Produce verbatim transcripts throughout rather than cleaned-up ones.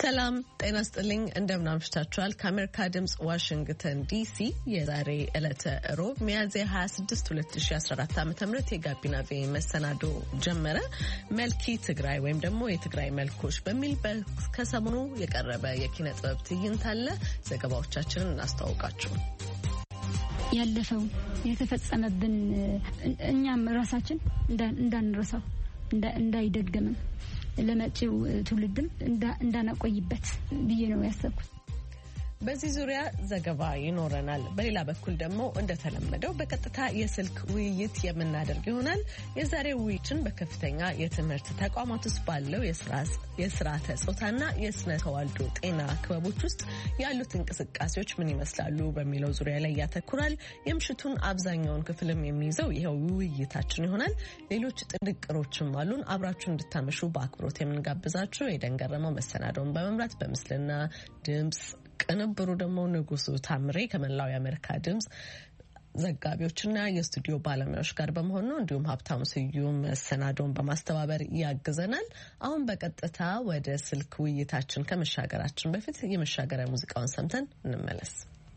ሰላም ጤና ይስጥልኝ እንደምን አምሽታችኋል ከአሜሪካ ድምጽ ዋሽንግተን ዲሲ የዛሬ ዕለተ ሮብ ሚያዝያ ሃያ ስድስት ሁለት ሺህ አስራ አራት ዓ.ም የጋቢና ቪ መሰናዶ ጀመረ። መልኪ ትግራይ ወይም ደግሞ የትግራይ መልኮች በሚል ከሰሞኑ የቀረበ የኪነ ጥበብ ትዕይንት አለ። ዘገባዎቻችንን እናስተዋውቃችሁ። ያለፈው የተፈጸመብን እኛም ራሳችን እንዳንረሳው እንዳይደገምም ለመጪው ትውልድም እንዳናቆይበት ብዬ ነው ያሰብኩት። በዚህ ዙሪያ ዘገባ ይኖረናል። በሌላ በኩል ደግሞ እንደተለመደው በቀጥታ የስልክ ውይይት የምናደርግ ይሆናል። የዛሬው ውይይትን በከፍተኛ የትምህርት ተቋማት ውስጥ ባለው የስርዓተ ጾታና የስነ ተዋልዶ ጤና ክበቦች ውስጥ ያሉት እንቅስቃሴዎች ምን ይመስላሉ በሚለው ዙሪያ ላይ ያተኩራል። የምሽቱን አብዛኛውን ክፍልም የሚይዘው ይሄው ውይይታችን ይሆናል። ሌሎች ጥንቅሮችም አሉን። አብራችሁ እንድታመሹ በአክብሮት የምንጋብዛችሁ የደንገረመው መሰናዶውን በመምራት በምስልና ድምጽ ቅንብሩ ደግሞ ንጉሱ ታምሬ ከመላው የአሜሪካ ድምጽ ዘጋቢዎችና የስቱዲዮ ባለሙያዎች ጋር በመሆን ነው። እንዲሁም ሀብታሙ ስዩም መሰናዶውን በማስተባበር ያግዘናል። አሁን በቀጥታ ወደ ስልክ ውይይታችን ከመሻገራችን በፊት የመሻገሪያ ሙዚቃውን ሰምተን እንመለስ።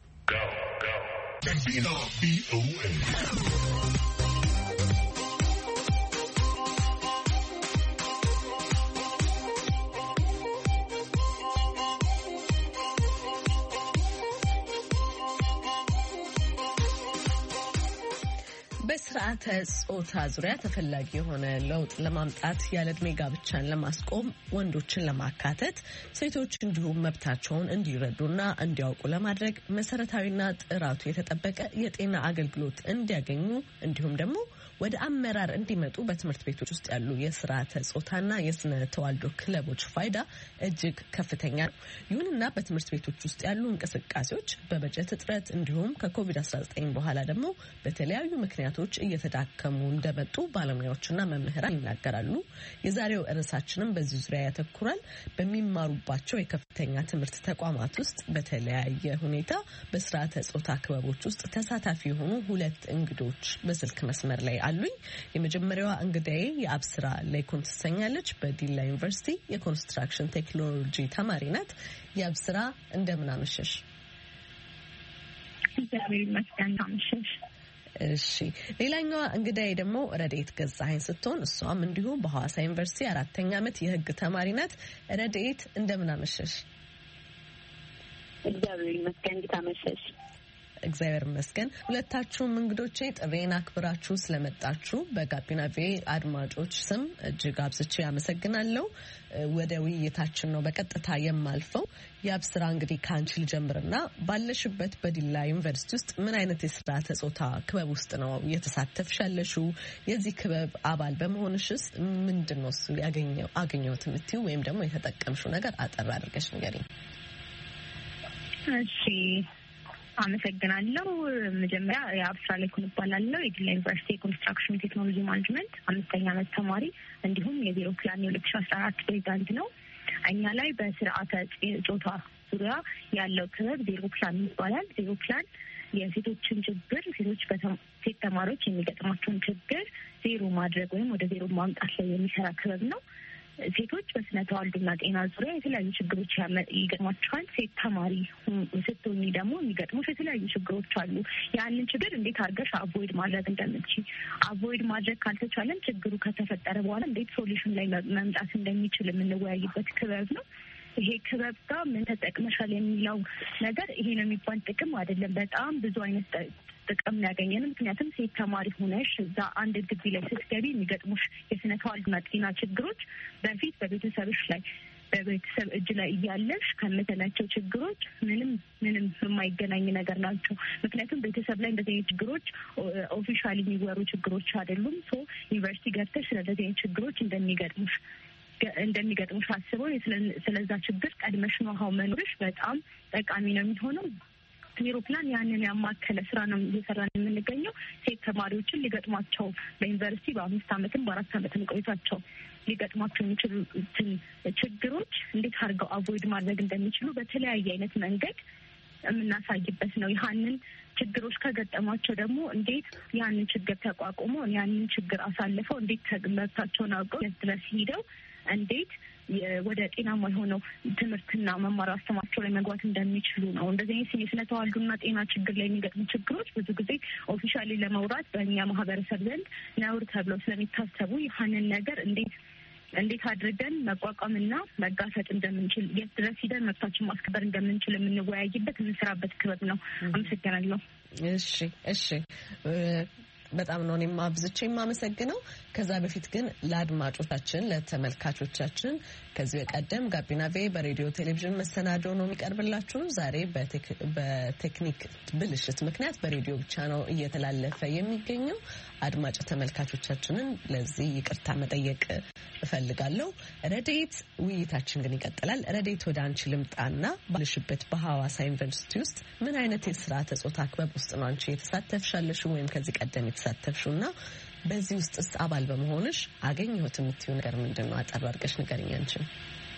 በስርዓተ ጾታ ዙሪያ ተፈላጊ የሆነ ለውጥ ለማምጣት ያለ ዕድሜ ጋብቻን ለማስቆም ወንዶችን ለማካተት ሴቶች እንዲሁም መብታቸውን እንዲረዱና እንዲያውቁ ለማድረግ መሰረታዊና ጥራቱ የተጠበቀ የጤና አገልግሎት እንዲያገኙ እንዲሁም ደግሞ ወደ አመራር እንዲመጡ በትምህርት ቤቶች ውስጥ ያሉ የስርዓተ ጾታና የስነ ተዋልዶ ክለቦች ፋይዳ እጅግ ከፍተኛ ነው። ይሁንና በትምህርት ቤቶች ውስጥ ያሉ እንቅስቃሴዎች በበጀት እጥረት እንዲሁም ከኮቪድ አስራ ዘጠኝ በኋላ ደግሞ በተለያዩ ምክንያቶች እየተዳከሙ እንደመጡ ባለሙያዎችና መምህራን ይናገራሉ። የዛሬው ርዕሳችንም በዚህ ዙሪያ ያተኩራል። በሚማሩባቸው የከፍተኛ ትምህርት ተቋማት ውስጥ በተለያየ ሁኔታ በስርዓተ ጾታ ክበቦች ውስጥ ተሳታፊ የሆኑ ሁለት እንግዶች በስልክ መስመር ላይ አሉኝ። የመጀመሪያዋ እንግዳዬ የአብስራ ላይኩን ትሰኛለች። በዲላ ዩኒቨርሲቲ የኮንስትራክሽን ቴክኖሎጂ ተማሪ ናት። የአብስራ እንደምን አመሸሽ? እግዚአብሔር ይመስገን አመሸሽ። እሺ፣ ሌላኛዋ እንግዳዬ ደግሞ ረድኤት ገዛኸኝ ስትሆን እሷም እንዲሁ በሐዋሳ ዩኒቨርሲቲ አራተኛ ዓመት የሕግ ተማሪ ናት። ረድኤት እንደምን አመሸሽ? እግዚአብሔር ይመስገን አመሸሽ። እግዚአብሔር ይመስገን። ሁለታችሁም እንግዶቼ ጥሬን አክብራችሁ ስለመጣችሁ በጋቢና ቪ አድማጮች ስም እጅግ አብዝቼ አመሰግናለሁ። ወደ ውይይታችን ነው በቀጥታ የማልፈው። የአብስራ እንግዲህ ከአንቺ ልጀምርና ባለሽበት በዲላ ዩኒቨርሲቲ ውስጥ ምን አይነት የስርዓተ ጾታ ክበብ ውስጥ ነው እየተሳተፍሽ ያለሽው? የዚህ ክበብ አባል በመሆንሽስ ምንድን ነው እሱ ያገኘው አገኘሁት የምትይው ወይም ደግሞ የተጠቀምሽው ነገር አጠር አድርገሽ ንገሪኝ። እሺ፣ አመሰግናለሁ። መጀመሪያ የአብስራ ላይኩን እባላለሁ። የዲላ ዩኒቨርሲቲ የኮንስትራክሽን ቴክኖሎጂ ማኔጅመንት አምስተኛ ዓመት ተማሪ እንዲሁም የዜሮ ፕላን የሁለት ሺህ አስራ አራት ፕሬዚዳንት ነው። እኛ ላይ በስርዓተ ጾታ ዙሪያ ያለው ክበብ ዜሮ ፕላን ይባላል። ዜሮ ፕላን የሴቶችን ችግር ሴቶች ሴት ተማሪዎች የሚገጥማቸውን ችግር ዜሮ ማድረግ ወይም ወደ ዜሮ ማምጣት ላይ የሚሰራ ክበብ ነው። ሴቶች በስነ ተዋልዶና ጤና ዙሪያ የተለያዩ ችግሮች ይገጥሟቸዋል። ሴት ተማሪ ስትሆኚ ደግሞ የሚገጥሙሽ የተለያዩ ችግሮች አሉ። ያንን ችግር እንዴት አድርገሽ አቮይድ ማድረግ እንደምትችይ፣ አቮይድ ማድረግ ካልተቻለም ችግሩ ከተፈጠረ በኋላ እንዴት ሶሉሽን ላይ መምጣት እንደሚችል የምንወያይበት ክበብ ነው። ይሄ ክበብ ጋር ምን ተጠቅመሻል የሚለው ነገር ይሄ ነው የሚባል ጥቅም አይደለም። በጣም ብዙ አይነት ጥቅም ያገኘን። ምክንያቱም ሴት ተማሪ ሆነሽ እዛ አንድ ግቢ ላይ ስትገቢ የሚገጥሙሽ የስነ ተዋልዶና ጤና ችግሮች በፊት በቤተሰብሽ ላይ በቤተሰብ እጅ ላይ እያለሽ ከምትላቸው ችግሮች ምንም ምንም የማይገናኝ ነገር ናቸው። ምክንያቱም ቤተሰብ ላይ እንደዚህ አይነት ችግሮች ኦፊሻሊ የሚወሩ ችግሮች አይደሉም። ሶ ዩኒቨርሲቲ ገብተሽ ስለዚህ አይነት ችግሮች እንደሚገጥሙሽ እንደሚገጥሙሽ አስበው ስለዛ ችግር ቀድመሽ ነው መኖርሽ በጣም ጠቃሚ ነው የሚሆነው። ዜሮ ፕላን ያንን ያማከለ ስራ ነው እየሰራን የምንገኘው። ሴት ተማሪዎችን ሊገጥሟቸው በዩኒቨርሲቲ በአምስት ዓመትም በአራት ዓመትም ቆይታቸው ሊገጥሟቸው የሚችሉትን ችግሮች እንዴት አድርገው አቮይድ ማድረግ እንደሚችሉ በተለያየ አይነት መንገድ የምናሳይበት ነው። ያንን ችግሮች ከገጠማቸው ደግሞ እንዴት ያንን ችግር ተቋቁሞ ያንን ችግር አሳልፈው እንዴት መብታቸውን አውቀው ድረስ ሄደው እንዴት ወደ ጤናማ የሆነው ትምህርትና መማር አስተማራቸው ላይ መግባት እንደሚችሉ ነው። እንደዚህ አይነት የስነ ተዋልዶና ጤና ችግር ላይ የሚገጥሙ ችግሮች ብዙ ጊዜ ኦፊሻሊ ለማውራት በእኛ ማህበረሰብ ዘንድ ነውር ተብለው ስለሚታሰቡ ያንን ነገር እንዴት እንዴት አድርገን መቋቋምና መጋፈጥ እንደምንችል የት ድረስ ሂደን መብታችን ማስከበር እንደምንችል የምንወያይበት የምንሰራበት ክበብ ነው። አመሰግናለሁ። እሺ እሺ በጣም ነው እኔም አብዝቼ የማመሰግነው። ከዛ በፊት ግን ለአድማጮቻችን ለተመልካቾቻችን ከዚህ በቀደም ጋቢና ቬ በሬዲዮ ቴሌቪዥን መሰናዶ ነው የሚቀርብላችሁ። ዛሬ በቴክኒክ ብልሽት ምክንያት በሬዲዮ ብቻ ነው እየተላለፈ የሚገኘው። አድማጭ ተመልካቾቻችንን ለዚህ ይቅርታ መጠየቅ እፈልጋለሁ። ረዴት ውይይታችን ግን ይቀጥላል። ረዴት ወደ አንቺ ልምጣና ባልሽበት በሐዋሳ ዩኒቨርሲቲ ውስጥ ምን አይነት የስራ ተጾታ ክበብ ውስጥ ነው አንቺ የተሳተፍሻለሽ ወይም ከዚህ ቀደም የተሳተፍሽውና በዚህ ውስጥስ አባል በመሆንሽ አገኘሁት የምትይው ነገር ምንድን ነው? አጠር አድርገሽ ንገሪኝ አንቺም።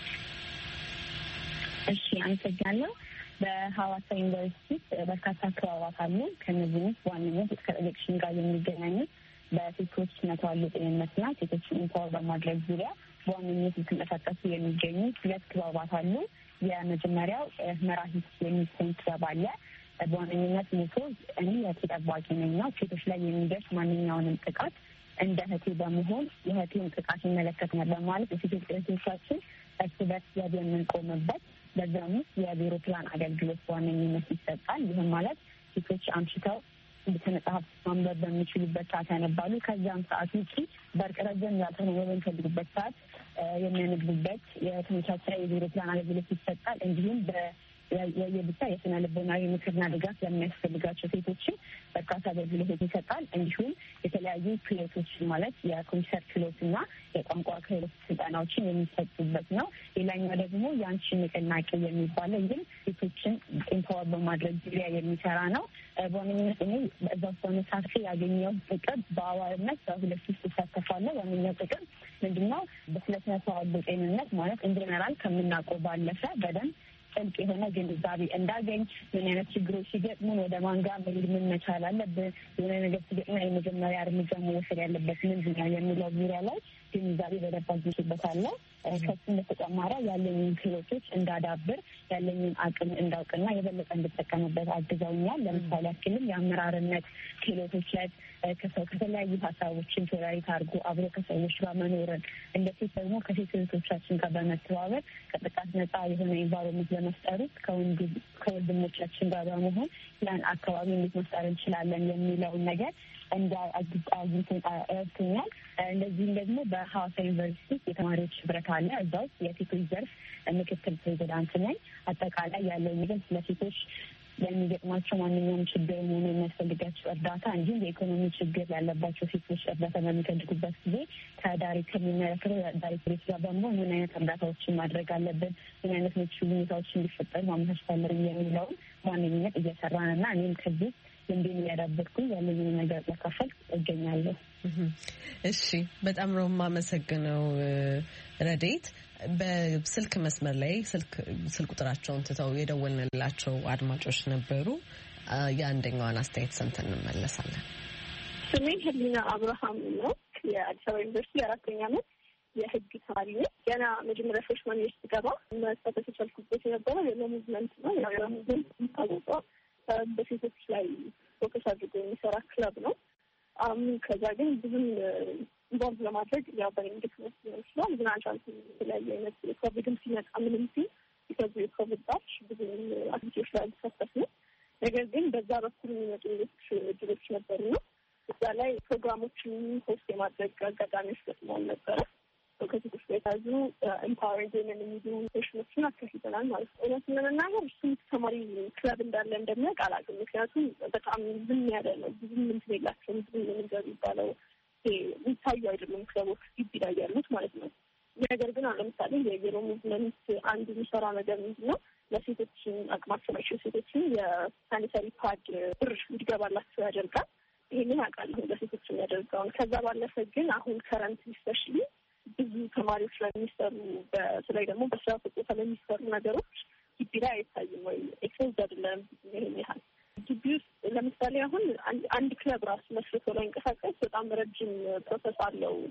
እሺ አመሰግናለሁ። በሐዋሳ ዩኒቨርሲቲ በርካታ ክበባት አሉ። ከነዚህ ውስጥ ዋነኛው ከኤሌክሽን ጋር የሚገናኙት በሴቶች ስነ ተዋልዶ ጤንነትና ሴቶችን ኢምፓወር በማድረግ ዙሪያ በዋነኝነት የተንቀሳቀሱ የሚገኙ ሁለት ክበባት አሉ። የመጀመሪያው መራሂት የሚሰኝ ክበብ አለ። በዋነኝነት ሞቶ እኔ የእህቴ ጠባቂ ነኝ ነው። ሴቶች ላይ የሚደርስ ማንኛውንም ጥቃት እንደ እህቴ በመሆን የእህቴን ጥቃት ይመለከተኛል በማለት የሴቶች እህቶቻችን እርስ በርስ ዘብ የምንቆምበት በዛም ውስጥ የቢሮ ፕላን አገልግሎት በዋነኝነት ይሰጣል። ይህም ማለት ሴቶች አምሽተው መጽሐፍ ማንበብ በሚችሉበት ሰዓት ያነባሉ። ከዚያም ሰዓት ውጪ በርቅ ረዘም ያልሆነ በሚፈልጉበት ሰዓት የሚያነቡበት የተመቻቸ የቢሮ ፕላን አገልግሎት ይሰጣል። እንዲሁም የብቻ የስነ ልቦናዊ ምክርና ድጋፍ ለሚያስፈልጋቸው ሴቶችን በርካታ አገልግሎቶች ይሰጣል። እንዲሁም የተለያዩ ክህሎቶችን ማለት የኮምፒውተር ክህሎትና የቋንቋ ክህሎት ስልጠናዎችን የሚሰጡበት ነው። ሌላኛው ደግሞ የአንቺ ንቅናቄ የሚባለው ይህም ሴቶችን ኢምፓወር በማድረግ ዙሪያ የሚሰራ ነው። በዋነኝነት እኔ በዛ ውስጥ በመሳተፌ ያገኘው ጥቅም በአዋርነት በሁለት ውስጥ ይሳተፋለሁ። ዋነኛው ጥቅም ምንድነው? በስነ ተዋልዶ ጤንነት ማለት ኢንጀነራል ከምናውቀው ባለፈ በደንብ ጥልቅ የሆነ ግንዛቤ እንዳገኝ ምን አይነት ችግሮች ሲገጥሙን ወደ ማንጋ መሄድ ምን መቻል አለብን፣ የሆነ ነገር ሲገጥሙን የመጀመሪያ እርምጃ መወሰድ ያለበት ምንድን ነው የሚለው ዙሪያ ላይ ግንዛቤ በደንብ አግኝቼበታለሁ። ከሱም በተጨማሪ ያለኝን ክህሎቶች እንዳዳብር ያለኝን አቅም እንዳውቅና የበለጠ እንድጠቀምበት አግዘውኛል። ለምሳሌ ያክልም የአመራርነት ክህሎቶች ላይ ከሰው ከተለያዩ ሀሳቦችን ቶለሬት አድርጎ አብሮ ከሰዎች ጋር መኖርን እንደ ሴት ደግሞ ከሴት እህቶቻችን ጋር በመተባበር ከጥቃት ነጻ የሆነ ኤንቫይሮንመንት ለመፍጠሩ ከወንድሞቻችን ጋር በመሆን ያን አካባቢ እንዴት መፍጠር እንችላለን የሚለውን ነገር እንደ አግኝተን ረድቶኛል። እንደዚህም ደግሞ በሐዋሳ ዩኒቨርሲቲ የተማሪዎች ህብረት አለ። እዛ ውስጥ የሴቶች ዘርፍ ምክትል ፕሬዚዳንት ነኝ። አጠቃላይ ያለው ነገር ስለ ሴቶች የሚገጥማቸው ማንኛውም ችግር ሆኖ የሚያስፈልጋቸው እርዳታ እንዲሁም የኢኮኖሚ ችግር ያለባቸው ሴቶች እርዳታ በሚፈልጉበት ጊዜ ከዳሪ ከሚመለከተው ዳይሬክቶሬት ጋር በመሆን ምን አይነት እርዳታዎችን ማድረግ አለብን፣ ምን አይነት ምቹ ሁኔታዎች እንዲፈጠሩ ማመቻቸት አለብን የሚለውን ዋነኝነት እየሰራን እና እኔም ከዚህ ልምዴን እያዳበርኩኝ ያለኝን ነገር መካፈል እገኛለሁ። እሺ፣ በጣም ነው የማመሰግነው ረዴት። በስልክ መስመር ላይ ስልክ ስልክ ቁጥራቸውን ትተው የደወልንላቸው አድማጮች ነበሩ። የአንደኛዋን አስተያየት ሰምተን እንመለሳለን። ስሜ ህሊና አብርሃም ነው። የአዲስ አበባ ዩኒቨርሲቲ የአራተኛ ዓመት የህግ ተማሪ ነኝ። ገና መጀመሪያ ፍሬሽማን ዩኒቨርሲቲ ገባ መሳተፍ የቻልኩበት የነበረው የሙቭመንት ነው። ያው የሙቭመንት የሚታወቀው በሴቶች ላይ ፎከስ አድርጎ የሚሰራ ክለብ ነው። አሁን ከዛ ግን ብዙም ኢንቮልቭ ለማድረግ ያው በእንግዲህ ድክመት ሊሆን ይችላል ግን አልቻልኩም። የተለያዩ አይነት ኮቪድም ሲመጣ ምንም ሲል ሲከዙ የኮቪድ ባች ብዙ አክቲቪቲዎች ላይ አልተሳተፍ ነው። ነገር ግን በዛ በኩል የሚመጡ ሌሎች እድሎች ነበሩ ነው። እዛ ላይ ፕሮግራሞችን ሆስት የማድረግ አጋጣሚዎች ገጥመውን ነበረ። ከሴቶች ጋር የተያዙ ኤምፓወሪንግ ዊመን የሚሉ ሴሽኖችን አካሂደናል ማለት ነው። እውነቱን ለመናገር እሱም ተማሪ ክለብ እንዳለ እንደሚያውቅ አላውቅም። ምክንያቱም በጣም ዝም ያለ ነው። ብዙም እንትን የላቸውም። ብዙ ምንገር የሚባለው የሚታዩ አይደሉም ክለቦች ግቢ ላይ ያሉት ማለት ነው። ነገር ግን አሁን ለምሳሌ የዜሮ ሙቭመንት አንዱ የሚሰራ ነገር ምንድን ነው? ለሴቶች አቅማቸው ናቸው ሴቶችን የሳኒታሪ ፓድ ብር እንዲገባላቸው ያደርጋል። ይህንን አውቃለሁ ለሴቶች የሚያደርገውን። ከዛ ባለፈ ግን አሁን ከረንት ስፔሻሊ ብዙ ተማሪዎች ላይ የሚሰሩ በተለይ ደግሞ በስራ ፍቆታ ላይ የሚሰሩ ነገሮች ግቢ ላይ አይታይም ወይ ኤክስፖዝ አይደለም። ይሄን ያህል ግቢ ውስጥ ለምሳሌ አሁን አንድ ክለብ ራሱ መስርቶ ላይ እንቀሳቀስ በጣም ረጅም ፕሮሰስ አለው።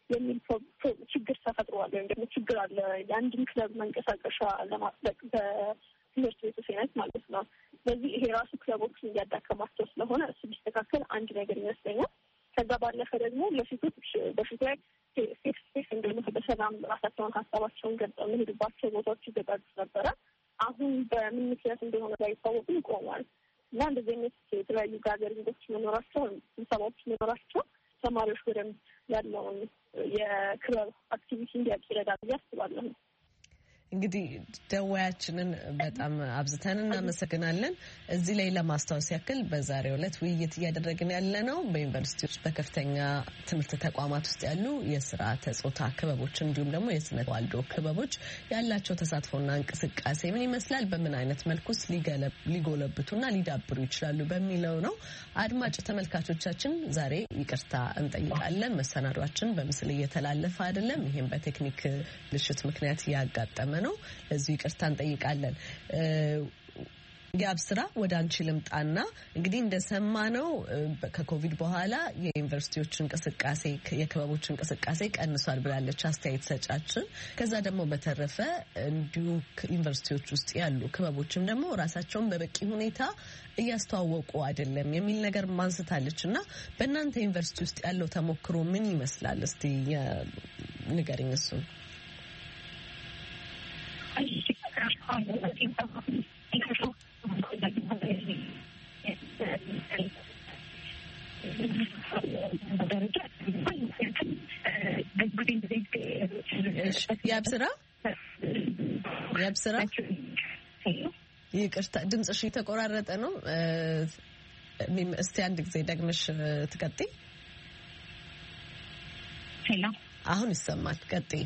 የሚል ችግር ተፈጥሯል። ወይም ደግሞ ችግር አለ የአንድን ክለብ መንቀሳቀሻ ለማጽደቅ በትምህርት ቤቱ ሴነት ማለት ነው። ስለዚህ ይሄ ራሱ ክለቦችን እያዳከማቸው ስለሆነ እሱ ቢስተካከል አንድ ነገር ይመስለኛል። ከዛ ባለፈ ደግሞ ለሴቶች በፊት ላይ ሴፍ ስፔስ እንደሆነ በሰላም ራሳቸውን ሀሳባቸውን ገልጸው የሚሄዱባቸው ቦታዎች ይዘጋጁ ነበረ። አሁን በምን ምክንያት እንደሆነ ባይታወቅም ይቆማል እና እንደዚህ አይነት የተለያዩ ጋዘሪንጎች መኖራቸው፣ ስብሰባዎች መኖራቸው ተማሪዎች በደንብ ያለውን የክለብ አክቲቪቲ እንዲያውቅ ይረዳል ብዬ አስባለሁ። እንግዲህ ደዋያችንን በጣም አብዝተን እናመሰግናለን። እዚህ ላይ ለማስታወስ ያክል በዛሬው ዕለት ውይይት እያደረግን ያለ ነው በዩኒቨርሲቲዎች በከፍተኛ ትምህርት ተቋማት ውስጥ ያሉ የስርዓተ ጾታ ክበቦች እንዲሁም ደግሞ የስነ ተዋልዶ ክበቦች ያላቸው ተሳትፎና እንቅስቃሴ ምን ይመስላል፣ በምን አይነት መልኩስ ሊጎለብቱና ሊዳብሩ ይችላሉ በሚለው ነው። አድማጭ ተመልካቾቻችን ዛሬ ይቅርታ እንጠይቃለን። መሰናዷችን በምስል እየተላለፈ አይደለም። ይሄም በቴክኒክ ብልሽት ምክንያት ያጋጠመ ነው። ለዚህ ይቅርታ እንጠይቃለን። ያብስራ ወደ አንቺ ልምጣና እንግዲህ እንደሰማነው ከኮቪድ በኋላ የዩኒቨርሲቲዎች እንቅስቃሴ የክበቦች እንቅስቃሴ ቀንሷል ብላለች አስተያየት ሰጫችን። ከዛ ደግሞ በተረፈ እንዲሁ ዩኒቨርሲቲዎች ውስጥ ያሉ ክበቦችም ደግሞ ራሳቸውን በበቂ ሁኔታ እያስተዋወቁ አይደለም የሚል ነገር ማንስታለች እና በእናንተ ዩኒቨርሲቲ ውስጥ ያለው ተሞክሮ ምን ይመስላል? እስቲ ንገሪኝ እሱን። ያብስራ ያብስራ ይቅርታ ድምጽሽ የተቆራረጠ ነው። እስቲ አንድ ጊዜ ደግመሽ ትቀጥይ። ሄሎ አሁን ይሰማል። ቀጥይ።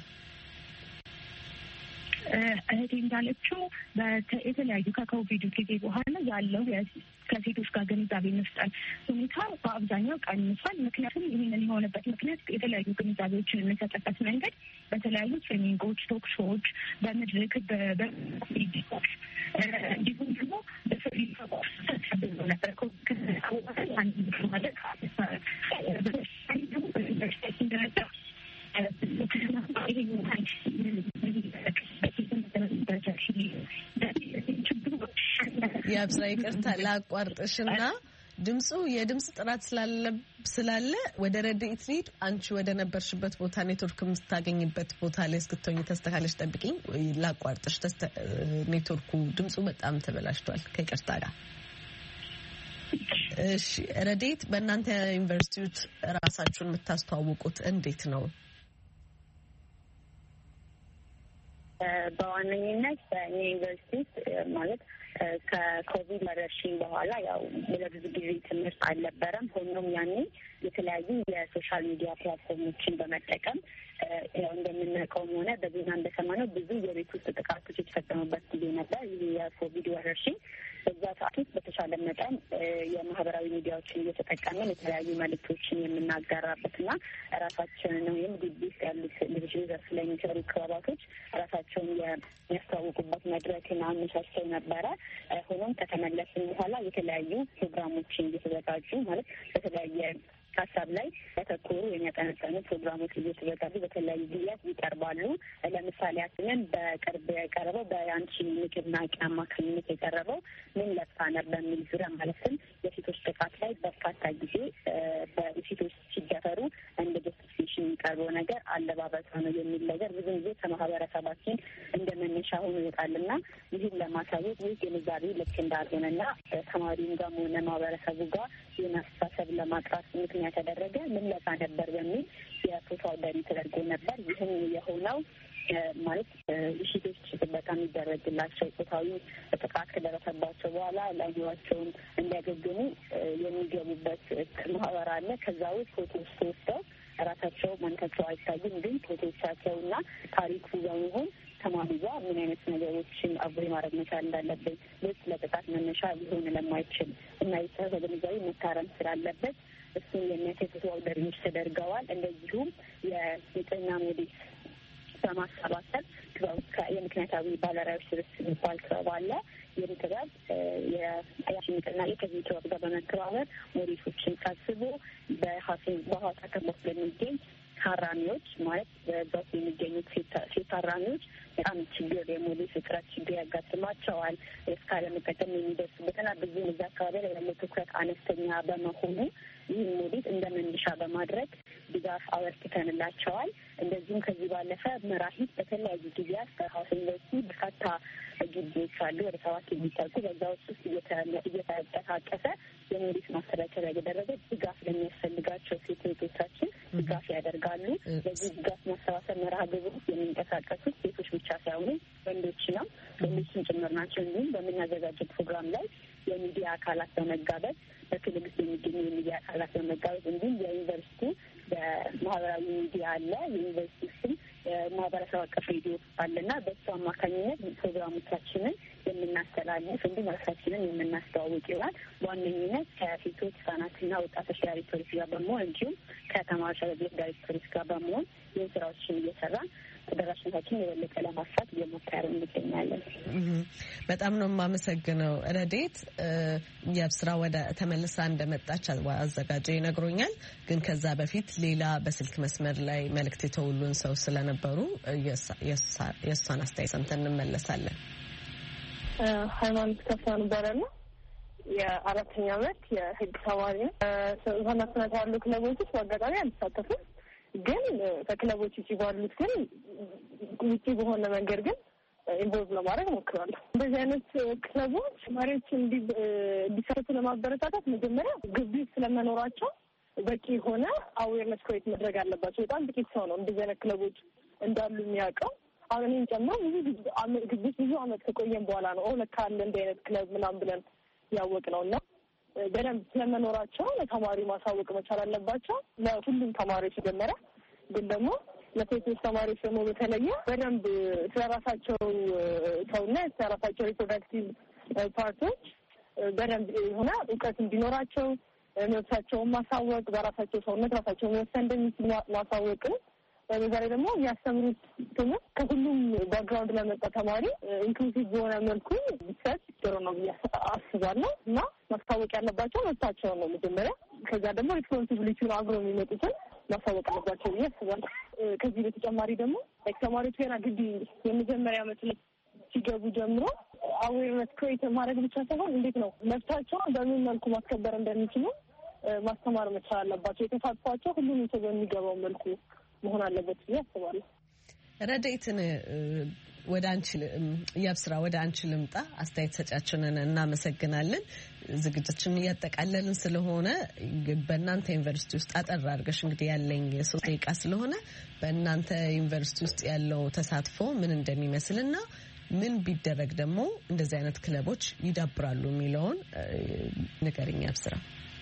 እህቴ እንዳለችው የተለያዩ ከኮቪድ ጊዜ በኋላ ያለው ከሴቶች ጋር ግንዛቤ መፍጠር ሁኔታ በአብዛኛው ቀንሷል። ምክንያቱም ይህንን የሆነበት ምክንያት የተለያዩ ግንዛቤዎችን የምንሰጥበት መንገድ በተለያዩ ትሬኒንጎች፣ ቶክ ሾዎች፣ በመድረክ በሚዲያዎች እንዲሁም ደግሞ በፍሪ ሰዎች ተሰብሎ ነበር። ማለት በዩኒቨርሲቲ ደረጃ ያብስራ ይቅርታ ላቋርጥሽና ድምጹ የድምጽ ጥራት ስላለ ስላለ ወደ ረድኤት ሊድ አንቺ ወደ ነበርሽበት ቦታ ኔትወርክ የምታገኝበት ቦታ ላይ እስክትሆኚ ተስተካክለሽ ጠብቂኝ። ላቋርጥሽ ኔትወርኩ ድምጹ በጣም ተበላሽቷል ከይቅርታ ጋር። እሺ ረድኤት በእናንተ ዩኒቨርሲቲዎች ራሳችሁን የምታስተዋውቁት እንዴት ነው? በዋነኝነት በእኛ ዩኒቨርሲቲ ማለት ከኮቪድ ወረርሽኝ በኋላ ያው ለብዙ ጊዜ ትምህርት አልነበረም። ሆኖም ያኔ የተለያዩ የሶሻል ሚዲያ ፕላትፎርሞችን በመጠቀም ያው እንደምናውቀውም ሆነ በዜና እንደሰማነው ብዙ የቤት ውስጥ ጥቃቶች የተፈጸሙበት ጊዜ ነበር። ይህ የኮቪድ ወረርሽኝ በዛ ሰዓት ውስጥ በተቻለ መጠን የማህበራዊ ሚዲያዎችን እየተጠቀምን የተለያዩ መልዕክቶችን የምናጋራበትና ራሳችንን ወይም ግቢ ውስጥ ያሉት ልጆች ዘርፍ ላይ የሚሰሩ ክበባቶች ራሳቸውን የሚያስተዋውቁበት መድረክን አመቻችተው ነበረ። ሆኖም ከተመለስን በኋላ የተለያዩ ፕሮግራሞችን እየተዘጋጁ ማለት በተለያየ ሀሳብ ላይ ያተኮሩ የሚያጠነጠኑ ፕሮግራሞች እየተዘጋጁ በተለያዩ ጊዜያት ይቀርባሉ። ለምሳሌ ያስንን በቅርብ የቀረበው በአንቺ ንቅናቄ አማካኝነት የቀረበው ምን ለብሳ ነበር በሚል ዙሪያ ማለትም የሴቶች ጥቃት ላይ በርካታ ጊዜ በሴቶች ሲደፈሩ እንደ ጀስቲፊኬሽን የሚቀርበው ነገር አለባበሷ ነው የሚል ነገር ብዙ ጊዜ ከማህበረሰባችን እንደ መነሻ ሆኖ ይወጣልና ይህን ለማሳየት ይህ ግንዛቤ ልክ እንዳልሆነና ተማሪም ጋር ሆነ ማህበረሰቡ ጋር ይህን አስተሳሰብ ለማጥራት ምክንያት ያደረገ ምን ለብሳ ነበር በሚል የፎቶ አውደሪ ተደርጎ ነበር። ይህም የሆነው ማለት ሴቶች ጥበቃ የሚደረግላቸው ጾታዊ ጥቃት ከደረሰባቸው በኋላ ላዩዋቸውን እንዲያገግሙ የሚገቡበት ማህበር አለ። ከዛ ውስጥ ፎቶ ውስጥ ወስደው ራሳቸው ማንነታቸው አይታይም፣ ግን ፎቶዎቻቸውና ታሪኩ በመሆን ተማሪ ጋር ምን አይነት ነገሮችን አብሮ ማድረግ መቻል እንዳለበት ልክ ለጥቃት መነሻ ሊሆን ለማይችል እና የተሰበ ግንዛቤ መታረም ስላለበት እሱን የሚያሳይ ፎቶ አውደሪዎች ተደርገዋል። እንደዚሁም የንጽህና ሞዴል በማሰባሰብ የምክንያታዊ ባለራዕዮች ስብስብ የሚባል ክበብ አለ። ይህም ክበብ የንጽህና ከዚህ ክበብ ጋር በመተባበር ሞዴሎችን ሰብስቦ በሀዋሳ ከተማ በሚገኝ ታራሚዎች ማለት በዛው የሚገኙት ሴት ታራሚዎች በጣም ችግር የሞዴስ እጥረት ችግር ያጋጥማቸዋል። እስካለ መቀጠም የሚደርስበትና ብዙም እዛ አካባቢ ላይ ያለው ትኩረት አነስተኛ በመሆኑ ይህን ሞዴስ እንደ መነሻ በማድረግ ድጋፍ አበርክተንላቸዋል። እንደዚሁም ከዚህ ባለፈ መራሂት በተለያዩ ጊዜያት በሀዋሳ ዩኒቨርሲቲ በርካታ ግቢዎች አሉ፣ ወደ ሰባት የሚጠጉ በዛ ውስጥ ውስጥ እየተንቀሳቀሰ የሞዴስ ማስተዳደሪያ እያደረገ ድጋፍ ለሚያስፈልጋቸው ሴት እህቶቻችን ድጋፍ ያደርጋሉ። በዚህ ድጋፍ ማሰባሰብ መርሃ ግብር ውስጥ የሚንቀሳቀሱት ሴቶች ብቻ ሳይሆኑ ወንዶች ነው ወንዶችን ጭምር ናቸው። እንዲሁም በምናዘጋጀው ፕሮግራም ላይ የሚዲያ አካላት በመጋበዝ በክልል ውስጥ የሚገኙ የሚዲያ አካላት በመጋበዝ እንዲሁም የዩኒቨርሲቲ በማህበራዊ ሚዲያ አለ የዩኒቨርሲቲ ስም ማህበረሰብ አቀፍ ሬዲዮ አለና በሱ አማካኝነት ፕሮግራሞቻችንን የምናስተላልፍ እንዲሁም ራሳችንን የምናስተዋውቅ ይሆናል። በዋነኝነት ከሴቶች ህጻናትና ወጣቶች ዳይሬክቶሬት ጋር በመሆን እንዲሁም ከተማሪዎች አገልግሎት ዳይሬክቶሬት ጋር በመሆን ይህን ስራዎችን እየሰራን ተደራሽነታችን የበለጠ ለማስፋት እየሞከርን እንገኛለን። በጣም ነው የማመሰግነው ረዴት። የአብስራ ወደ ተመልሳ እንደመጣች አዘጋጀ ይነግሮኛል። ግን ከዛ በፊት ሌላ በስልክ መስመር ላይ መልእክት የተውሉን ሰው ስለነበሩ የእሷን አስተያየት ሰምተን እንመለሳለን። ሃይማኖት ከፍታ ነበረ ነው የአራተኛ ዓመት የህግ ተማሪ ነው። ህጻናት ያሉ ክለቦች ውስጥ በአጋጣሚ አልተሳተፍም። ግን ከክለቦች ውጭ ባሉት ግን ውጭ በሆነ መንገድ ግን ኢንቮልቭ ለማድረግ ሞክራለሁ። እንደዚህ አይነት ክለቦች ተማሪዎች እንዲሳተፉ ለማበረታታት መጀመሪያ ግቢ ስለመኖራቸው በቂ የሆነ አዌርነስ ክሬት መድረግ አለባቸው። በጣም ጥቂት ሰው ነው እንደዚህ አይነት ክለቦች እንዳሉ የሚያውቀው። አሁን እኔን ጨምሮ ብዙ ግቢ ብዙ አመት ከቆየን በኋላ ነው ለካ አለ እንዲህ አይነት ክለብ ምናምን ብለን ያወቅ ነው እና በደንብ ስለመኖራቸው ለተማሪ ማሳወቅ መቻል አለባቸው። ለሁሉም ተማሪዎች መጀመሪያ ግን ደግሞ ለሴቶች ተማሪዎች ደግሞ በተለየ በደንብ ስለራሳቸው ሰውነት ስለራሳቸው ሪፕሮዳክቲቭ ፓርቶች በደንብ የሆነ እውቀት እንዲኖራቸው መብታቸውን ማሳወቅ በራሳቸው ሰውነት ራሳቸውን መወሰን እንደሚችሉ ማሳወቅን በዛ ላይ ደግሞ የሚያስተምሩት ትምህርት ከሁሉም ባክግራውንድ ለመጣ ተማሪ ኢንክሉሲቭ በሆነ መልኩ ቢሰጥ ጥሩ ነው ብዬ አስባለሁ እና ማስታወቅ ያለባቸው መብታቸውን ነው መጀመሪያ። ከዛ ደግሞ ሪስፖንሲቢሊቲውን አብረው የሚመጡትን ማሳወቅ አለባቸው ብዬ አስባለሁ። ከዚህ በተጨማሪ ደግሞ ተማሪዎች ገና ግቢ የመጀመሪያ ዓመት ላይ ሲገቡ ጀምሮ አዌርነስ ክሬት ማድረግ ብቻ ሳይሆን እንዴት ነው መብታቸውን በምን መልኩ ማስከበር እንደሚችሉ ማስተማር መቻል አለባቸው። የተሳትፏቸው ሁሉም ሰው በሚገባው መልኩ መሆን አለበት ብዬ አስባለሁ። ረዴትን ወደ አንቺ ያብስራ ወደ አንቺ ልምጣ። አስተያየት ሰጫችንን እናመሰግናለን። ዝግጅታችንን እያጠቃለልን ስለሆነ በእናንተ ዩኒቨርሲቲ ውስጥ አጠር አድርገሽ እንግዲህ ያለኝ ሶስት ደቂቃ ስለሆነ በእናንተ ዩኒቨርሲቲ ውስጥ ያለው ተሳትፎ ምን እንደሚመስልና ምን ቢደረግ ደግሞ እንደዚህ አይነት ክለቦች ይዳብራሉ የሚለውን ንገሪኝ ያብስራ።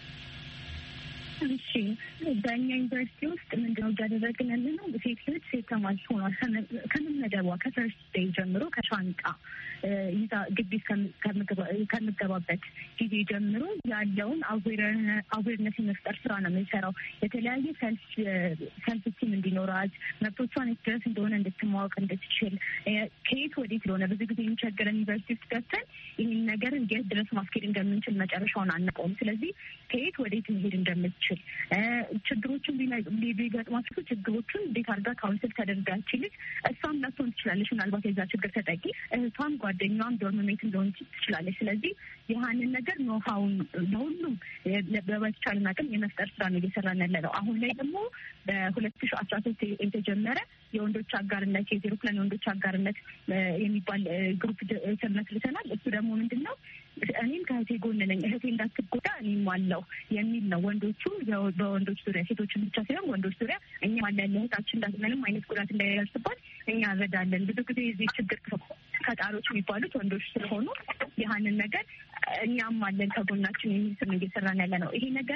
እሺ በእኛ ዩኒቨርሲቲ ውስጥ ምንድነው እያደረግን ያለ ነው? ሴት ልጅ ሴት ተማሪ ሆኗ ከምንመደቧ ከፈርስት ዴይ ጀምሮ ከሻንጣ ይዛ ግቢ ከምገባበት ጊዜ ጀምሮ ያለውን አዌርነስ የመፍጠር ስራ ነው የምንሰራው። የተለያየ ሰልፍ ስቲም እንዲኖራት መብቶቿን የት ድረስ እንደሆነ እንድትማወቅ እንድትችል ከየት ወዴት ለሆነ ብዙ ጊዜ የሚቸገረን ዩኒቨርሲቲ ውስጥ ገብተን ይህን ነገር እንዴት ድረስ ማስኬድ እንደምንችል መጨረሻውን አናውቀውም። ስለዚህ ከየት ወዴት መሄድ እንደምትችል ችግሮችን ቢገጥማችሁ ችግሮችን እንዴት አድርጋ ካውንስል ተደርጋችልች እሷም ላትሆን ትችላለች። ምናልባት የዛ ችግር ተጠቂ እህቷም ጓደኛዋም ዶርምሜት እንደሆን ትችላለች። ስለዚህ ይህንን ነገር ኖሃውን ለሁሉም በበቻል አቅም የመፍጠር ስራ ነው እየሰራን ያለ ነው። አሁን ላይ ደግሞ በሁለት ሺ አስራ ሶስት የተጀመረ የወንዶች አጋርነት የዜሮፕላን የወንዶች አጋርነት የሚባል ግሩፕ መስርተናል። እሱ ደግሞ ምንድን ነው እኔም ከእህቴ ጎን ነኝ፣ እህቴ እንዳትጎዳ እኔም አለው የሚል ነው። ወንዶቹ በወንዶች ዙሪያ ሴቶችን ብቻ ሳይሆን ወንዶች ዙሪያ እኛም አለን፣ እህታችን እንዳት ምንም አይነት ጉዳት እንዳይደርስባት እኛ እንረዳለን። ብዙ ጊዜ የዚህ ችግር ፈጣሪዎች የሚባሉት ወንዶች ስለሆኑ ያህንን ነገር እኛም አለን ከጎናችን የሚል ስም እየሰራን ያለ ነው። ይሄ ነገር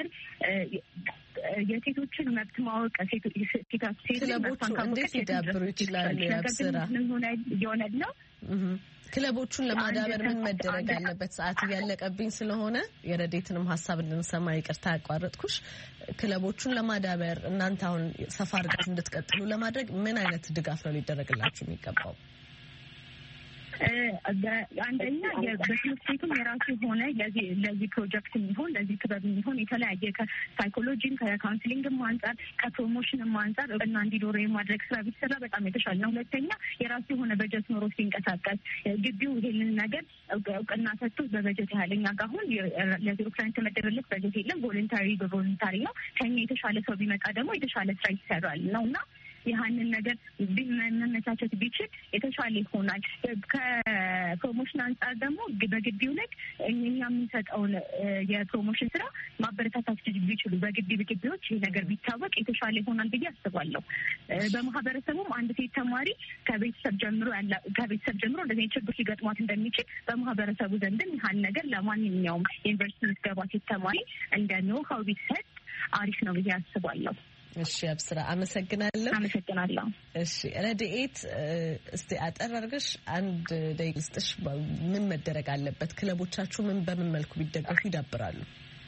የሴቶችን መብት ማወቅ ክለቦቹ እንዴት ሊዳብሩ ይችላሉ? ያብስራ እየሆነ ነው። ክለቦቹን ለማዳበር ምን መደረግ አለበት? ሰዓት እያለቀብኝ ስለሆነ የረዴትንም ሀሳብ እንድንሰማ ይቅርታ ያቋረጥኩሽ። ክለቦቹን ለማዳበር እናንተ አሁን ሰፋ አድርጋችሁ እንድትቀጥሉ ለማድረግ ምን አይነት ድጋፍ ነው ሊደረግላችሁ የሚገባው? አንደኛ የበትምህርት ቤቱም የራሱ የሆነ ለዚህ ፕሮጀክት የሚሆን ለዚህ ክበብ የሚሆን የተለያየ ከሳይኮሎጂም ከካውንስሊንግም አንጻር ከፕሮሞሽንም አንጻር እውቅና እንዲኖረው የማድረግ ስራ ቢሰራ በጣም የተሻለ ነው። ሁለተኛ የራሱ የሆነ በጀት ኖሮ ሲንቀሳቀስ ግቢው ይሄንን ነገር እውቅና ሰጥቶ በበጀት ያህል እኛ ጋር አሁን ለዜሮ ፕላን የተመደበለት በጀት የለም። ቮለንታሪ በቮለንታሪ ነው። ከኛ የተሻለ ሰው ቢመጣ ደግሞ የተሻለ ስራ ይሰራል ነው እና ያንን ነገር መመቻቸት ቢችል የተሻለ ይሆናል። ከፕሮሞሽን አንጻር ደግሞ በግቢው ላይ እኛ የምንሰጠውን የፕሮሞሽን ስራ ማበረታታት ቢችሉ በግቢ በግቢዎች ይሄ ነገር ቢታወቅ የተሻለ ይሆናል ብዬ አስባለሁ። በማህበረሰቡም አንድ ሴት ተማሪ ከቤተሰብ ጀምሮ ያለ ከቤተሰብ ጀምሮ እንደዚህ ችግር ሊገጥሟት እንደሚችል በማህበረሰቡ ዘንድም ይሄን ነገር ለማንኛውም ዩኒቨርሲቲ ምዝገባ ሴት ተማሪ እንደነው ሀው ቢሰጥ አሪፍ ነው ብዬ አስባለሁ። እሺ አብስራ አመሰግናለሁ። አመሰግናለሁ። እሺ ረድኤት እስቲ አጠር አድርገሽ አንድ ደቂቃ ልስጥሽ። ምን መደረግ አለበት? ክለቦቻችሁ ምን በምን መልኩ ቢደገፉ ይዳብራሉ?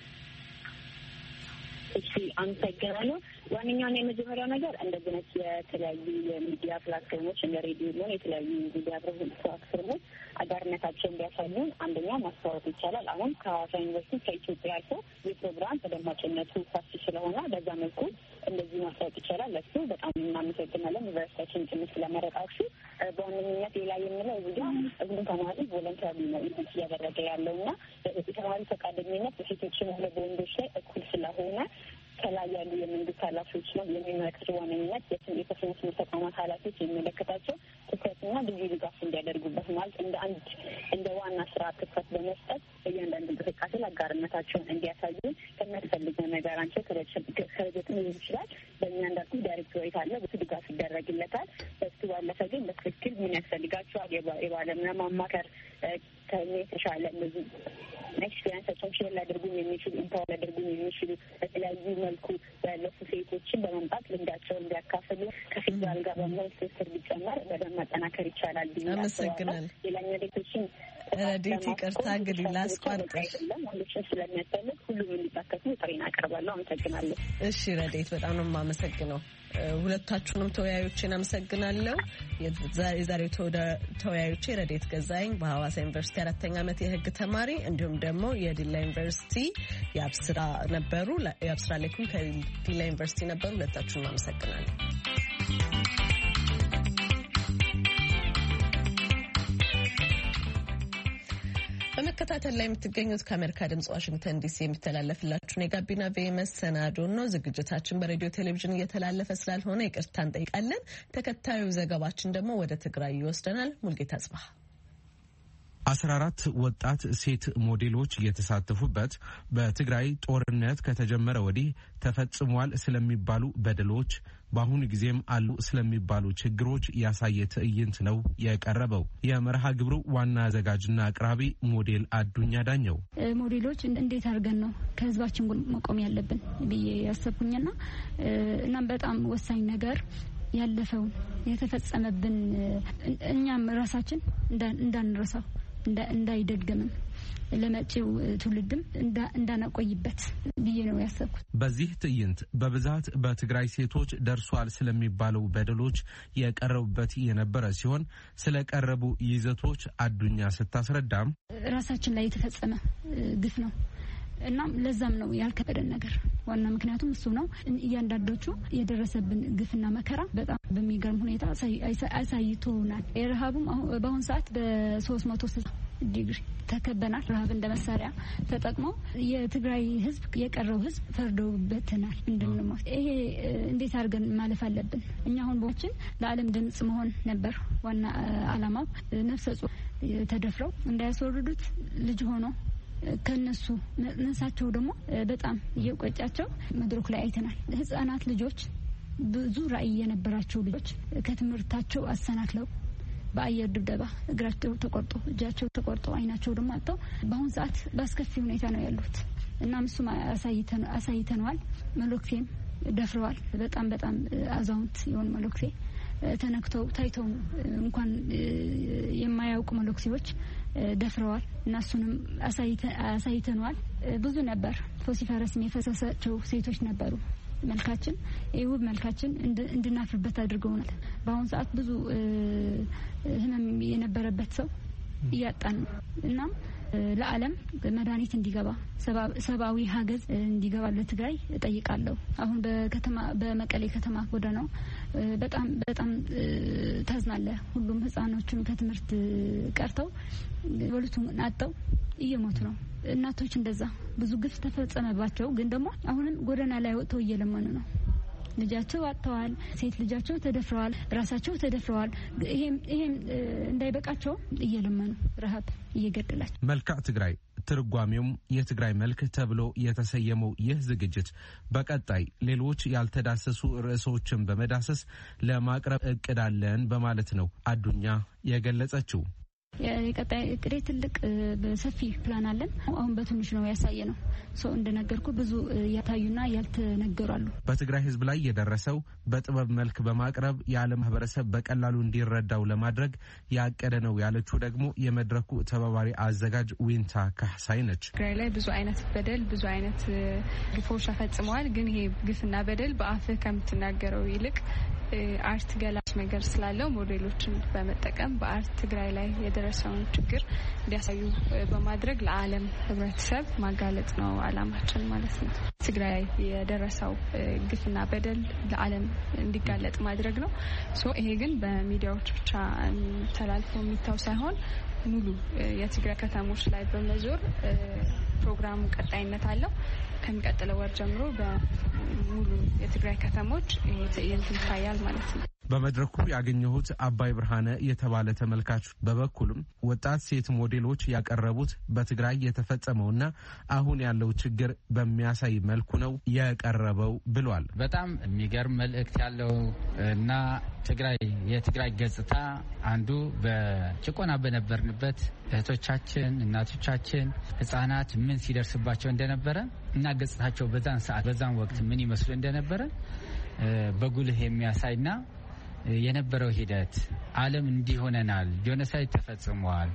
እሺ አመሰግናለሁ። ዋነኛውና የመጀመሪያው ነገር እንደዚህ አይነት የተለያዩ የሚዲያ ፕላትፎርሞች እንደ ሬዲዮ ሊሆን የተለያዩ ሚዲያ ፕላትፎርሞች አጋርነታቸውን ቢያሳዩ አንደኛ ማስተዋወቅ ይቻላል። አሁን ከሀዋሳ ዩኒቨርሲቲ ከኢትዮጵያ አልፎ የፕሮግራም ተደማጭነቱ ሰፊ ስለሆነ በዛ መልኩ እንደዚህ ማስታወቅ ይቻላል። ለሱ በጣም እናመሰግናለን። ዩኒቨርሲቲያችን ጭምር ስለመረጣችሁ። በዋነኝነት ሌላ የምለው እዚህ ጋር እዚህም ተማሪ ቮለንተሪ ነው እያደረገ ያለው እና የተማሪ ፈቃደኝነት በሴቶችም ሆነ በወንዶች ላይ እኩል ስለሆነ ከላይ ያሉ የመንግስት ኃላፊዎች ነው የሚመለከቱ ዋነኝነት የከፍተኛ ትምህርት ተቋማት ኃላፊዎች የሚመለከታቸው ትኩረትና ልዩ ድጋፍ እንዲያደርጉበት ማለት እንደ አንድ እንደ ዋና ስራ ትኩረት በመስጠት በእያንዳንዱ እንቅስቃሴ አጋርነታቸውን እንዲያሳዩ ከሚያስፈልገው ነገር አንቸው ከበጀትም ሊሆን ይችላል። በእኛ እንዳልኩ ዳይሬክቶሬት አለ፣ ብዙ ድጋፍ ይደረግለታል። በሱ ባለፈ ግን በትክክል ምን ያስፈልጋቸዋል የባለሙያ ማማከር ከእኔ የተሻለ እነዚህ ኤክስፔሪንሳቸውን ሼር ሊያደርጉኝ የሚችሉ ኢምፓወር ሊያደርጉኝ የሚችሉ በተለያዩ መልኩ ያለፉ ሴቶችን በመምጣት ልምዳቸውን እንዲያካፍሉ ከፌዴራል ጋር በመሆን ትስስር ቢጨመር በደንብ ማጠናከር ይቻላል ብዬ አስባለሁ። ሌላኛ ዴቶችን ረዲት ይቅርታ እንግዲህ ላስቋርጥሽ ሁሉችን ስለሚያስፈልግ ሁሉም እንዲታከቱ ጥሬን አቀርባለሁ። አመሰግናለሁ። እሺ ረዲት በጣም ነው የማመሰግነው። ሁለታችሁንም ተወያዮችን አመሰግናለሁ። የዛሬው ተወያዮቼ ረዲት ገዛኸኝ በሐዋሳ ዩኒቨርሲቲ አራተኛ ዓመት የህግ ተማሪ እንዲሁም ደግሞ የዲላ ዩኒቨርሲቲ የአብስራ ነበሩ የአብስራ ለኩም ከዲላ ዩኒቨርሲቲ ነበሩ። ሁለታችሁንም አመሰግናለሁ። በመከታተል ላይ የምትገኙት ከአሜሪካ ድምጽ ዋሽንግተን ዲሲ የሚተላለፍላችሁን የጋቢና ቪኦኤ መሰናዶ ነው። ዝግጅታችን በሬዲዮ ቴሌቪዥን እየተላለፈ ስላልሆነ ይቅርታ እንጠይቃለን። ተከታዩ ዘገባችን ደግሞ ወደ ትግራይ ይወስደናል። ሙልጌታ ጽባህ አስራ አራት ወጣት ሴት ሞዴሎች የተሳተፉበት በትግራይ ጦርነት ከተጀመረ ወዲህ ተፈጽሟል ስለሚባሉ በደሎች በአሁኑ ጊዜም አሉ ስለሚባሉ ችግሮች ያሳየ ትዕይንት ነው የቀረበው። የመርሃ ግብሩ ዋና አዘጋጅና አቅራቢ ሞዴል አዱኛ ዳኘው ሞዴሎች እንዴት አድርገን ነው ከህዝባችን ጎን መቆም ያለብን ብዬ ያሰብኩኝና እናም በጣም ወሳኝ ነገር ያለፈው የተፈጸመብን እኛም ራሳችን እንዳንረሳው እንዳይደገምም ለመጪው ትውልድም እንዳናቆይበት ብዬ ነው ያሰብኩት። በዚህ ትዕይንት በብዛት በትግራይ ሴቶች ደርሷል ስለሚባለው በደሎች የቀረቡበት የነበረ ሲሆን ስለቀረቡ ይዘቶች አዱኛ ስታስረዳም ራሳችን ላይ የተፈጸመ ግፍ ነው እና ለዛም ነው ያልከበደን ነገር ዋና ምክንያቱም እሱ ነው። እያንዳንዶቹ የደረሰብን ግፍና መከራ በጣም በሚገርም ሁኔታ አሳይቶናል። የረሃቡም በአሁን ሰዓት በሶስት መቶ ስልሳ ዲግሪ ተከበናል። ረሃብ እንደ መሳሪያ ተጠቅመው የትግራይ ህዝብ የቀረው ህዝብ ፈርዶበትናል እንድንሞት። ይሄ እንዴት አድርገን ማለፍ አለብን? እኛ አሁን ቦችን ለዓለም ድምጽ መሆን ነበር ዋና አላማው። ነፍሰ ጡር ተደፍረው እንዳያስወርዱት ልጅ ሆኖ ከነሱ ነሳቸው ደግሞ በጣም እየቆጫቸው መድረክ ላይ አይተናል። ህጻናት ልጆች ብዙ ራዕይ የነበራቸው ልጆች ከትምህርታቸው አሰናክለው በአየር ድብደባ እግራቸው ተቆርጦ እጃቸው ተቆርጦ አይናቸው ደግሞ አጥተው በአሁን ሰዓት በአስከፊ ሁኔታ ነው ያሉት እና እሱም አሳይተነዋል። መለክቴም ደፍረዋል። በጣም በጣም አዛውንት የሆኑ መለክቴ ተነክተው ታይተው እንኳን የማያውቁ መለክቴዎች ደፍረዋል እና እሱንም አሳይተነዋል። ብዙ ነበር ፎሲፈረስም የፈሰሳቸው ሴቶች ነበሩ። መልካችን የውብ መልካችን እንድናፍርበት አድርገውናል። በአሁን ሰዓት ብዙ ህመም የነበረበት ሰው እያጣን ነው እና ለዓለም መድኃኒት እንዲገባ ሰብአዊ ሀገዝ እንዲገባ ለትግራይ እጠይቃለሁ። አሁን በከተማ በመቀሌ ከተማ ጎዳናው በጣም በጣም ታዝናለህ። ሁሉም ህፃኖችም ከትምህርት ቀርተው ወሉቱን አጣው እየሞቱ ነው። እናቶች እንደዛ ብዙ ግፍ ተፈጸመባቸው፣ ግን ደግሞ አሁንም ጎዳና ላይ ወጥተው እየለመኑ ነው። ልጃቸው አጥተዋል፣ ሴት ልጃቸው ተደፍረዋል፣ ራሳቸው ተደፍረዋል። ይሄም ይሄም እንዳይበቃቸው እየለመኑ ረሃብ እየገደላቸው። መልክዕ ትግራይ ትርጓሜውም የትግራይ መልክ ተብሎ የተሰየመው ይህ ዝግጅት በቀጣይ ሌሎች ያልተዳሰሱ ርዕሶችን በመዳሰስ ለማቅረብ እቅድ አለን በማለት ነው አዱኛ የገለጸችው። የቀጣይ እቅዴ ትልቅ በሰፊ ፕላን አለን። አሁን በትንሽ ነው ያሳየ ነው። ሰው እንደነገርኩ ብዙ ያታዩና ያልተነገሩ አሉ። በትግራይ ህዝብ ላይ የደረሰው በጥበብ መልክ በማቅረብ የዓለም ማህበረሰብ በቀላሉ እንዲረዳው ለማድረግ ያቀደ ነው ያለችው ደግሞ የመድረኩ ተባባሪ አዘጋጅ ዊንታ ካህሳይ ነች። ትግራይ ላይ ብዙ አይነት በደል ብዙ አይነት ግፎች ተፈጽመዋል። ግን ይሄ ግፍና በደል በአፍህ ከምትናገረው ይልቅ አርት ገላጭ ነገር ስላለው ሞዴሎችን በመጠቀም በአርት ትግራይ ላይ የደረሰውን ችግር እንዲያሳዩ በማድረግ ለዓለም ህብረተሰብ ማጋለጥ ነው አላማችን ማለት ነው። ትግራይ የደረሰው ግፍና በደል ለዓለም እንዲጋለጥ ማድረግ ነው። ሶ ይሄ ግን በሚዲያዎች ብቻ ተላልፎ የሚታው ሳይሆን ሙሉ የትግራይ ከተሞች ላይ በመዞር ፕሮግራሙ ቀጣይነት አለው። ከሚቀጥለው ወር ጀምሮ በሙሉ የትግራይ ከተሞች ትዕይንት ይታያል ማለት ነው። በመድረኩ ያገኘሁት አባይ ብርሃነ የተባለ ተመልካች በበኩሉም ወጣት ሴት ሞዴሎች ያቀረቡት በትግራይ የተፈጸመውና አሁን ያለው ችግር በሚያሳይ መልኩ ነው የቀረበው ብሏል። በጣም የሚገርም መልእክት ያለው እና ትግራይ የትግራይ ገጽታ አንዱ በጭቆና በነበርንበት እህቶቻችን፣ እናቶቻችን፣ ህጻናት ምን ሲደርስባቸው እንደነበረ እና ገጽታቸው በዛን ሰዓት በዛን ወቅት ምን ይመስሉ እንደነበረ በጉልህ የሚያሳይና የነበረው ሂደት ዓለም እንዲሆነናል፣ ጆኖሳይድ ተፈጽሟል፣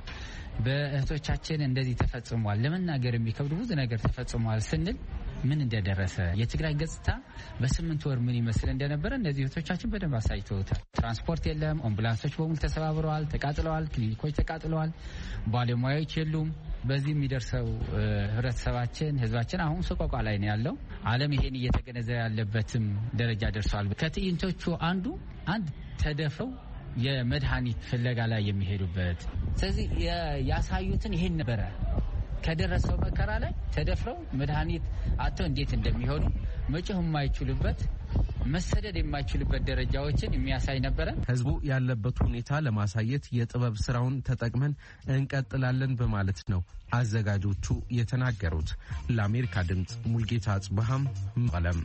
በእህቶቻችን እንደዚህ ተፈጽሟል፣ ለመናገር የሚከብዱ ብዙ ነገር ተፈጽሟል ስንል ምን እንደደረሰ የትግራይ ገጽታ በስምንት ወር ምን ይመስል እንደነበረ እነዚህ እህቶቻችን በደንብ አሳይተውታል። ትራንስፖርት የለም፣ አምቡላንሶች በሙሉ ተሰባብረዋል፣ ተቃጥለዋል፣ ክሊኒኮች ተቃጥለዋል፣ ባለሙያዎች የሉም። በዚህ የሚደርሰው ህብረተሰባችን ህዝባችን አሁን ሰቆቃ ላይ ነው ያለው። ዓለም ይሄን እየተገነዘበ ያለበትም ደረጃ ደርሷል። ከትዕይንቶቹ አንዱ አንድ ተደፍረው የመድኃኒት ፍለጋ ላይ የሚሄዱበት ስለዚህ ያሳዩትን ይሄን ነበረ ከደረሰው መከራ ላይ ተደፍረው መድኃኒት አጥተው እንዴት እንደሚሆኑ መጮህ የማይችሉበት መሰደድ የማይችሉበት ደረጃዎችን የሚያሳይ ነበረ። ህዝቡ ያለበት ሁኔታ ለማሳየት የጥበብ ስራውን ተጠቅመን እንቀጥላለን በማለት ነው አዘጋጆቹ የተናገሩት። ለአሜሪካ ድምጽ ሙልጌታ አጽበሃም መቀለም።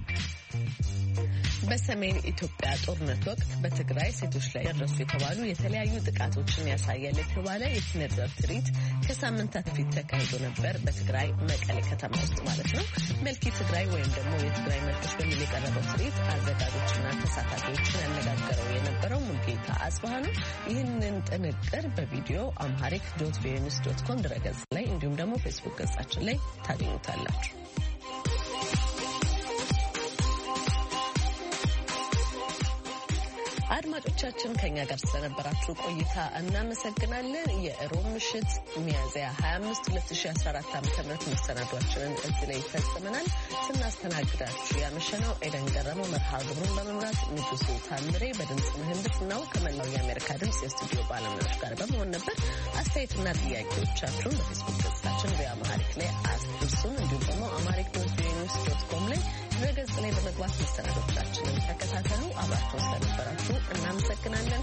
በሰሜን ኢትዮጵያ ጦርነት ወቅት በትግራይ ሴቶች ላይ ደረሱ የተባሉ የተለያዩ ጥቃቶችን ያሳያል የተባለ የኪነ ጥበብ ትርኢት ከሳምንታት በፊት ተካሂዶ ነበር። በትግራይ መቀሌ ከተማ ውስጥ ማለት ነው። መልኪ ትግራይ ወይም ደግሞ የትግራይ መልኮች በሚል የቀረበው ትርኢት አዘጋጆችና ተሳታፊዎችን ያነጋገረው የነበረው ሙልጌታ አጽበሃ ነው። ይህንን ጥንቅር በቪዲዮ አምሃሪክ ዶት ቪኦኤ ኒውስ ዶት ኮም ድረገጽ ላይ እንዲሁም ደግሞ ፌስቡክ ገጻችን ላይ ታገኙታላችሁ። አድማጮቻችን ከኛ ጋር ስለነበራችሁ ቆይታ እናመሰግናለን። የሮብ ምሽት ሚያዝያ ሀያ አምስት ሁለት ሺ አስራ አራት ዓ ም መሰናዷችንን እዚህ ላይ ይፈጽመናል። ስናስተናግዳችሁ ያመሸነው ኤደን ገረመው፣ መርሃ ግብሩን በመምራት ንጉሱ ታምሬ፣ በድምፅ ምህንድስናው ከመላው የአሜሪካ ድምፅ የስቱዲዮ ባለሙያዎች ጋር በመሆን ነበር። አስተያየትና ጥያቄዎቻችሁን በፌስቡክ ገጻችን በአማሪክ ላይ አድርሱን። እንዲሁም ደግሞ አማሪክ ዶት ቪኦኤ ኒውስ ዶት ኮም ላይ ድረገጽ ላይ በመግባት መሰናዶቻችንን ተከታተሉ። አብራችሁን ስለነበራችሁ እናመሰግናለን።